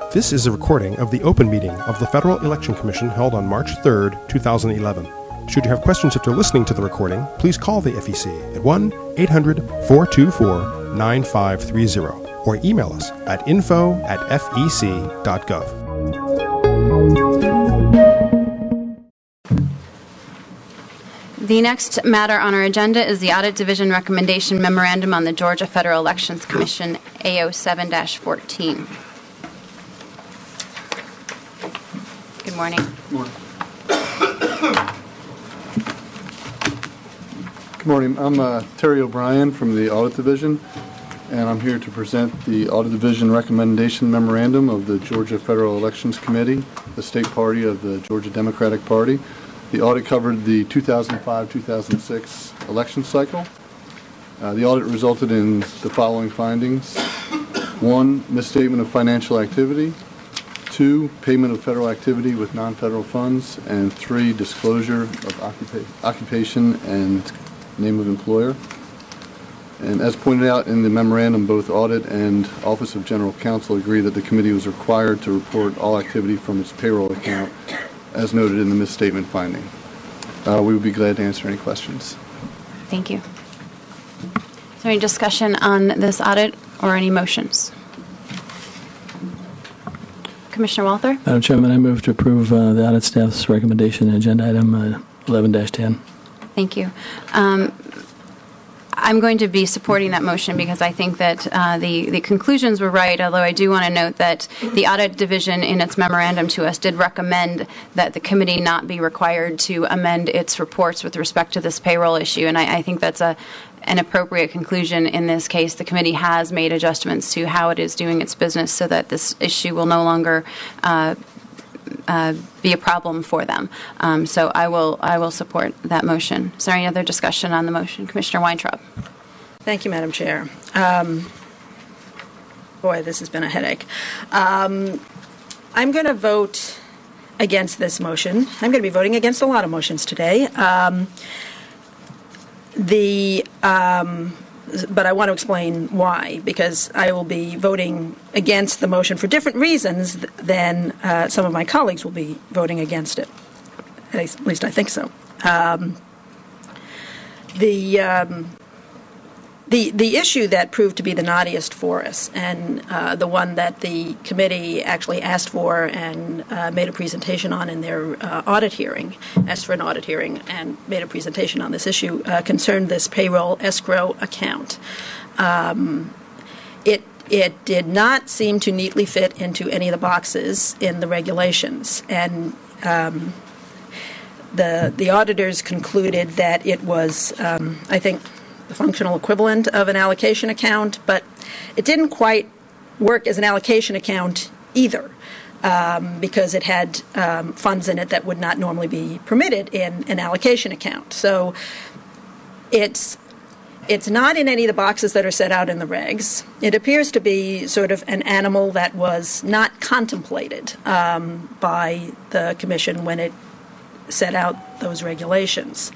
This is a recording of the open meeting of the Federal Election Commission held on March 3rd, 2011. Should you have questions after listening to the recording, please call the FEC at 1-800-424-9530 or email us at info@fec.gov. The next matter on our agenda is the Audit Division Recommendation Memorandum on the Georgia Federal Elections Commission, AO7-14. Good morning. Good morning. Good morning. I'm Terry O'Brien from the Audit Division, and I'm here to present the Audit Division Recommendation Memorandum of the Georgia Federal Elections Committee, the state party of the Georgia Democratic Party. The audit covered the 2005-2006 election cycle. The audit resulted in the following findings. 1, misstatement of financial activity. 2, payment of federal activity with non-federal funds. And 3, disclosure of occupation and name of employer. And as pointed out in the memorandum, both Audit and Office of General Counsel agree that the committee was required to report all activity from its payroll account, as noted in the misstatement finding. We would be glad to answer any questions. Thank you. Is there any discussion on this audit or any motions? Commissioner Walther? Madam Chairman, I move to approve the audit staff's recommendation, agenda item 11-10. Thank you. I'm going to be supporting that motion because I think that the conclusions were right, although I do want to note that the Audit Division in its memorandum to us did recommend that the committee not be required to amend its reports with respect to this payroll issue, and I think that's an appropriate conclusion in this case. The committee has made adjustments to how it is doing its business so that this issue will no longer be a problem for them. So I will support that motion. Is there any other discussion on the motion? Commissioner Weintraub. Thank you, Madam Chair. Boy, this has been a headache. I'm going to vote against this motion. I'm going to be voting against a lot of motions today. But I want to explain why, because I will be voting against the motion for different reasons than some of my colleagues will be voting against it. At least I think so. The issue that proved to be the knottiest for us, and the one that the committee actually asked for and made a presentation on in their audit hearing, asked for an audit hearing and made a presentation on this issue, concerned this payroll escrow account. It did not seem to neatly fit into any of the boxes in the regulations, and the auditors concluded that it was, I think, the functional equivalent of an allocation account, but it didn't quite work as an allocation account either, because it had funds in it that would not normally be permitted in an allocation account. So it's not in any of the boxes that are set out in the regs. It appears to be sort of an animal that was not contemplated by the Commission when it set out those regulations.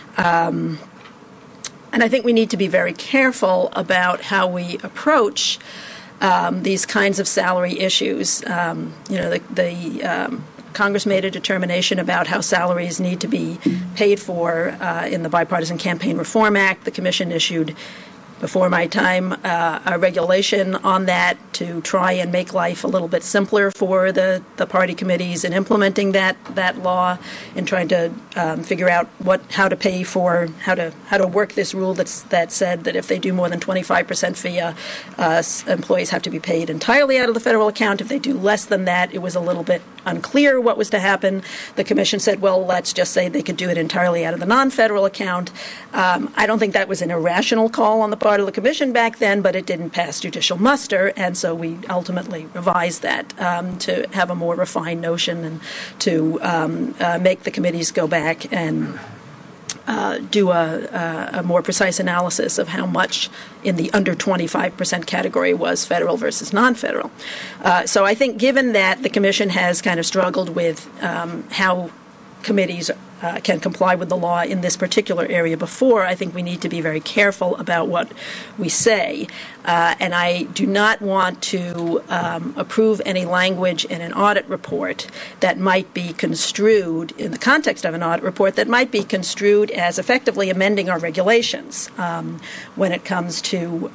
And I think we need to be very careful about how we approach these kinds of salary issues. The Congress made a determination about how salaries need to be paid for in the Bipartisan Campaign Reform Act. The Commission issued, before my time, a regulation on that to try and make life a little bit simpler for the party committees in implementing that law and trying to figure out how to pay for, how to work this rule that said that if they do more than 25% FIA, employees have to be paid entirely out of the federal account. If they do less than that, it was a little bit unclear what was to happen. The Commission said, well, let's just say they could do it entirely out of the non-federal account. I don't think that was an irrational call on the part of the Commission back then, but it didn't pass judicial muster, and so we ultimately revised that to have a more refined notion and to make the committees go back and do a more precise analysis of how much in the under 25% category was federal versus non-federal. So I think given that the Commission has kind of struggled with how committees can comply with the law in this particular area before, I think we need to be very careful about what we say. And I do not want to approve any language in an audit report that might be construed, in the context of an audit report, that might be construed as effectively amending our regulations when it comes to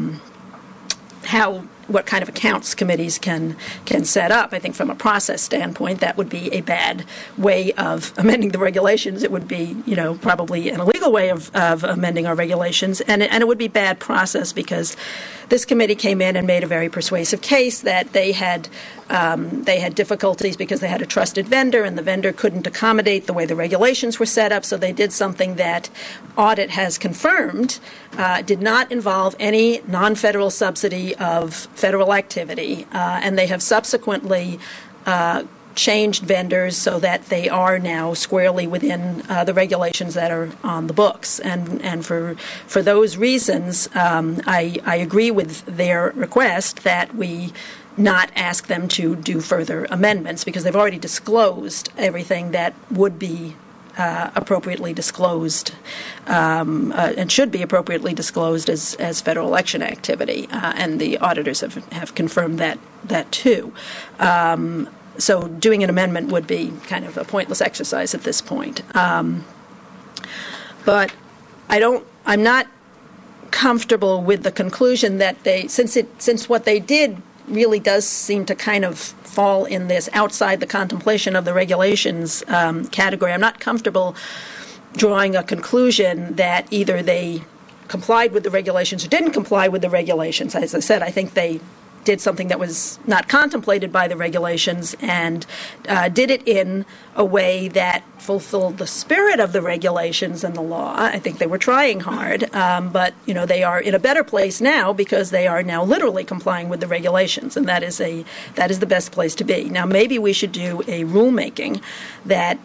what kind of accounts committees can set up. I think from a process standpoint, that would be a bad way of amending the regulations. It would be, probably an illegal way of amending our regulations, and it would be bad process because this committee came in and made a very persuasive case that they had difficulties because they had a trusted vendor, and the vendor couldn't accommodate the way the regulations were set up, so they did something that audit has confirmed did not involve any non-federal subsidy of federal activity, and they have subsequently changed vendors so that they are now squarely within the regulations that are on the books. And for those reasons, I agree with their request that we not ask them to do further amendments because they've already disclosed everything that would be appropriately disclosed and should be appropriately disclosed as federal election activity, and the auditors have confirmed that too. So doing an amendment would be kind of a pointless exercise at this point. But I'm not comfortable with the conclusion that since what they did really does seem to kind of fall in this outside the contemplation of the regulations category. I'm not comfortable drawing a conclusion that either they complied with the regulations or didn't comply with the regulations. As I said, I think they did something that was not contemplated by the regulations and did it in a way that fulfilled the spirit of the regulations and the law. I think they were trying hard, but they are in a better place now because they are now literally complying with the regulations, and that is the best place to be. Now, maybe we should do a rulemaking that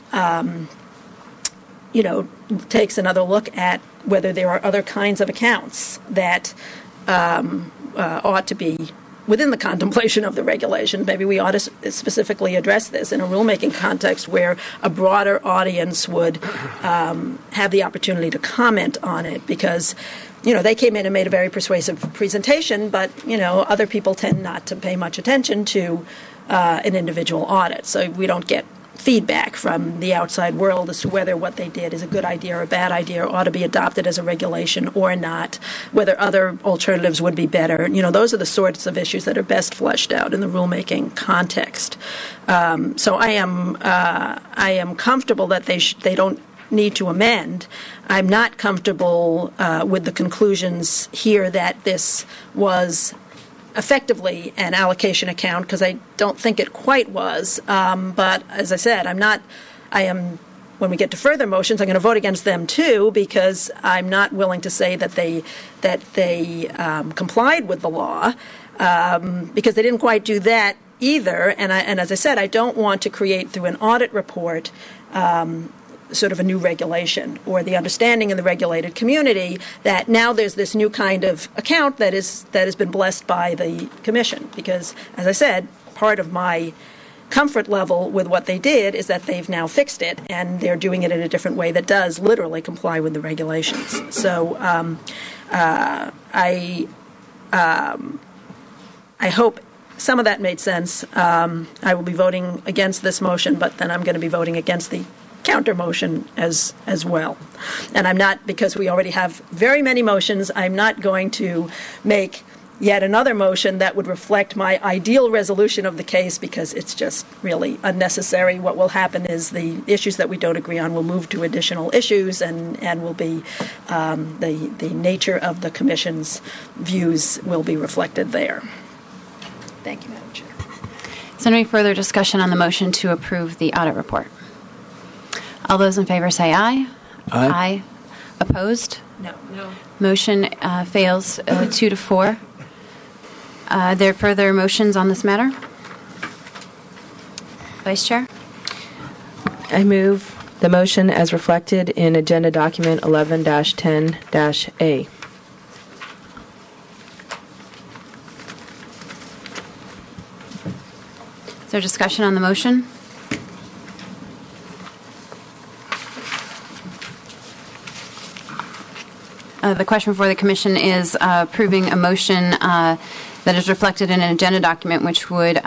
takes another look at whether there are other kinds of accounts that ought to be within the contemplation of the regulations. Maybe we ought to specifically address this in a rulemaking context where a broader audience would have the opportunity to comment on it because, they came in and made a very persuasive presentation, but, other people tend not to pay much attention to an individual audit. So we don't get feedback from the outside world as to whether what they did is a good idea or a bad idea or ought to be adopted as a regulation or not, whether other alternatives would be better. Those are the sorts of issues that are best fleshed out in the rulemaking context. So I am comfortable that they don't need to amend. I'm not comfortable with the conclusions here that this was effectively an allocation account because I don't think it quite was. But as I said, when we get to further motions, I'm going to vote against them too because I'm not willing to say that they complied with the law because they didn't quite do that either. And as I said, I don't want to create through an audit report sort of a new regulation or the understanding in the regulated community that now there's this new kind of account that has been blessed by the commission. Because, as I said, part of my comfort level with what they did is that they've now fixed it and they're doing it in a different way that does literally comply with the regulations. So I hope some of that made sense. I will be voting against this motion, but then I'm going to be voting against the counter motion as well. And I'm not, because we already have very many motions, I'm not going to make yet another motion that would reflect my ideal resolution of the case because it's just really unnecessary. What will happen is the issues that we don't agree on will move to additional issues and will be the nature of the Commission's views will be reflected there. Thank you, Madam Chair. Is there any further discussion on the motion to approve the audit report? All those in favor say aye. Aye. Aye. Opposed? No. Motion fails 2-4. Are there further motions on this matter? Vice Chair? I move the motion as reflected in Agenda Document 11-10-A. Is there discussion on the motion? The question before the Commission is approving a motion that is reflected in an agenda document which would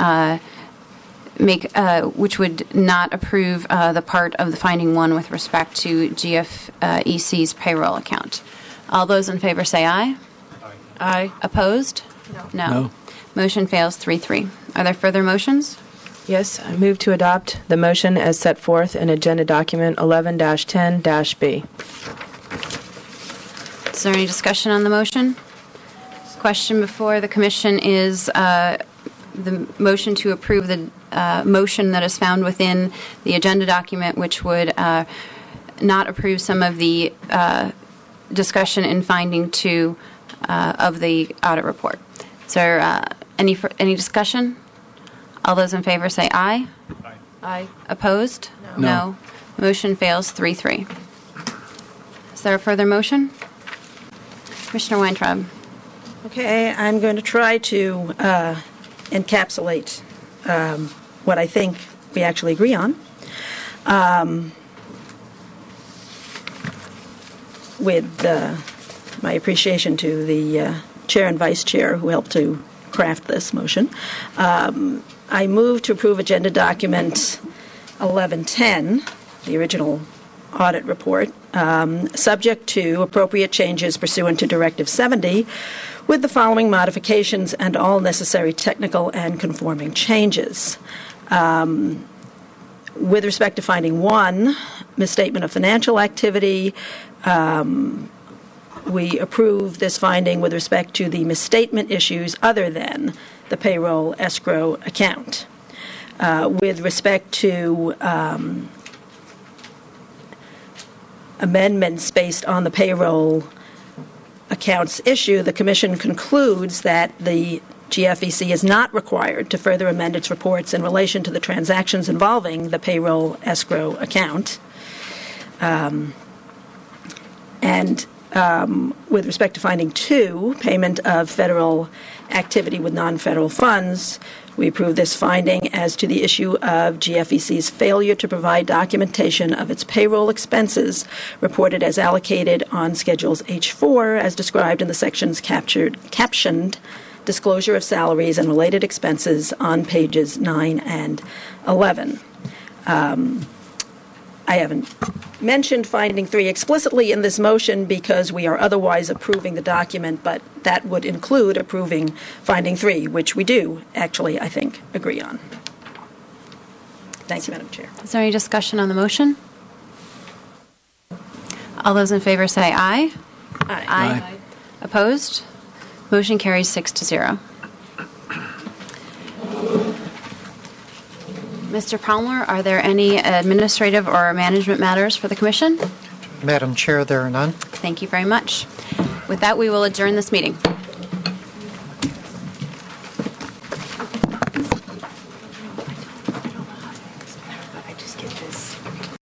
which would not approve the part of the finding 1 with respect to GFEC's payroll account. All those in favor say aye. Aye. Opposed? No. Motion fails 3-3. Are there further motions? Yes, I move to adopt the motion as set forth in agenda document 11-10-B. Is there any discussion on the motion? Question before the Commission is the motion to approve the motion that is found within the agenda document, which would not approve some of the discussion in finding 2 of the audit report. Is there any discussion? All those in favor say aye. Aye. Opposed? No. Motion fails 3-3. Is there a further motion? Commissioner Weintraub. Okay, I'm going to try to encapsulate what I think we actually agree on. With my appreciation to the Chair and Vice Chair who helped to craft this motion. I move to approve Agenda Document 1110, the original audit report, subject to appropriate changes pursuant to Directive 70, with the following modifications and all necessary technical and conforming changes. With respect to finding 1, misstatement of financial activity, we approve this finding with respect to the misstatement issues other than the payroll escrow account. With respect to amendments based on the payroll accounts issue, the Commission concludes that the GFEC is not required to further amend its reports in relation to the transactions involving the payroll escrow account. With respect to finding 2, payment of federal activity with non-federal funds, we approve this finding as to the issue of GFEC's failure to provide documentation of its payroll expenses reported as allocated on Schedules H4 as described in the sections captioned disclosure of salaries and related expenses on pages 9 and 11. I haven't mentioned finding 3 explicitly in this motion because we are otherwise approving the document, but that would include approving finding 3, which we do actually, I think, agree on. Thank you, Madam Chair. Is there any discussion on the motion? All those in favor say aye. Aye. Opposed? Motion carries 6-0. Mr. Palmer, are there any administrative or management matters for the Commission? Madam Chair, there are none. Thank you very much. With that, we will adjourn this meeting.